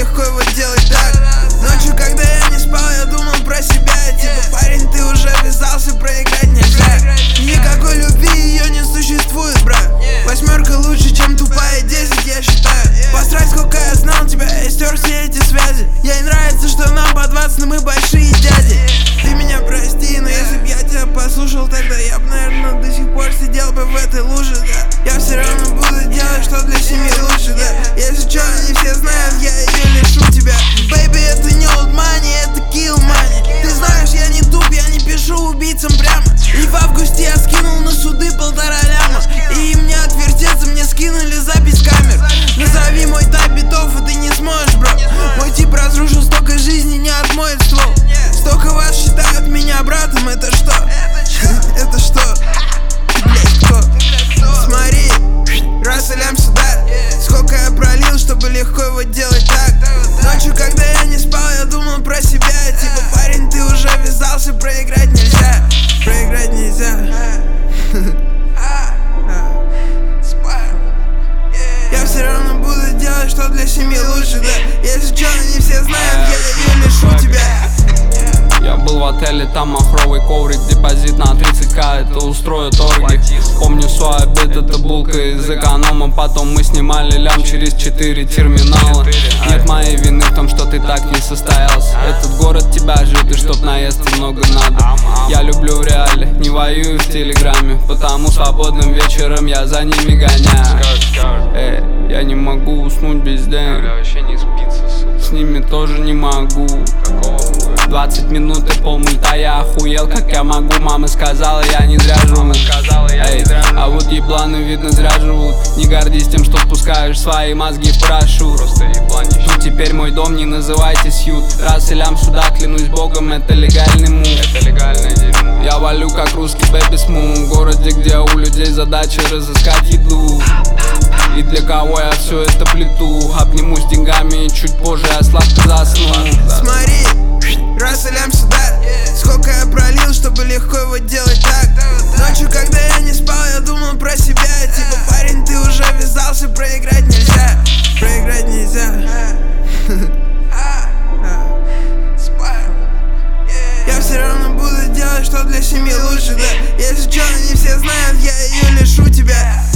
легко его делать так. Ночью, когда я не спал, я думал про себя. Типа, парень, ты уже ввязался, проиграть нельзя. Никакой любви ее не существует, брат. Восьмерка лучше, чем тупая 10, я считаю. Посрать, сколько я знал тебя, я стер все эти связи. Ей нравится, что нам по 20, но мы большие дяди. Ты меня прости, но если б я тебя послушал, тогда я б, наверное, до сих пор сидел бы в этой луже, да. Я все равно буду делать, что для семьи лучше, да. Если чё, не все знают, я ее лишу тебя. Бэйби, это не old money, это kill money. Ты знаешь, я не туп, я не пишу убийцам прямо. И в августе я скинул на суды 1,5 ляма. И им не отвертеться, мне скинули запись камер. Назови мой тайп битов, и ты не сможешь, бро. Мой тип разрушил столько жизни, не отмоет ствол. Столько вас считают меня братом, это что? Это что? Ты, блядь, кто? Смотри, раз и лям сюда. Сколько я пролил, чтобы легко его делать так. Ночью, когда я не спал, я думал про себя. Типа, парень, ты уже ввязался, проиграть нельзя. Проиграть нельзя. Я все равно буду делать, что для семьи лучше, да. Если чё, не все знают, я ее лишу тебя. Я был в отеле, там махровый коврик, депозит на 30к, это устрою торги. Помню свой обед, это булка из эконома, потом мы снимали лям через 4 терминала. Нет моей вины в том, что ты так не состоялся. Этот город тебя ждет, и чтоб наесться много надо. Я люблю в реале, не воюю в телеграме, потому свободным вечером я за ними гоняю. Я не могу уснуть без денег, с ними тоже не могу. 20 минут и полмульта, я охуел, как я могу. Мама сказала, я не зря живу. А вот ебланы, видно, зря живут. Не гордись тем, что спускаешь свои мозги в парашют. Тут теперь мой дом, не называйте сьют. Раз и лям сюда, клянусь богом, это легальный мув. Я валю, как русский бэби сму. В городе, где у людей задача разыскать еду. И для кого я все это плету? Обнимусь деньгами и чуть позже я сладко засну. Смотри, раз и лям сюда. Сколько я пролил, чтобы легко его делать так. Ночью, когда я не спал, я думал про себя. Типа, парень, ты уже ввязался, проиграть нельзя. Проиграть нельзя. Я все равно буду делать, что для семьи лучше, да. Если чё, не все знают, я ее лишу тебя.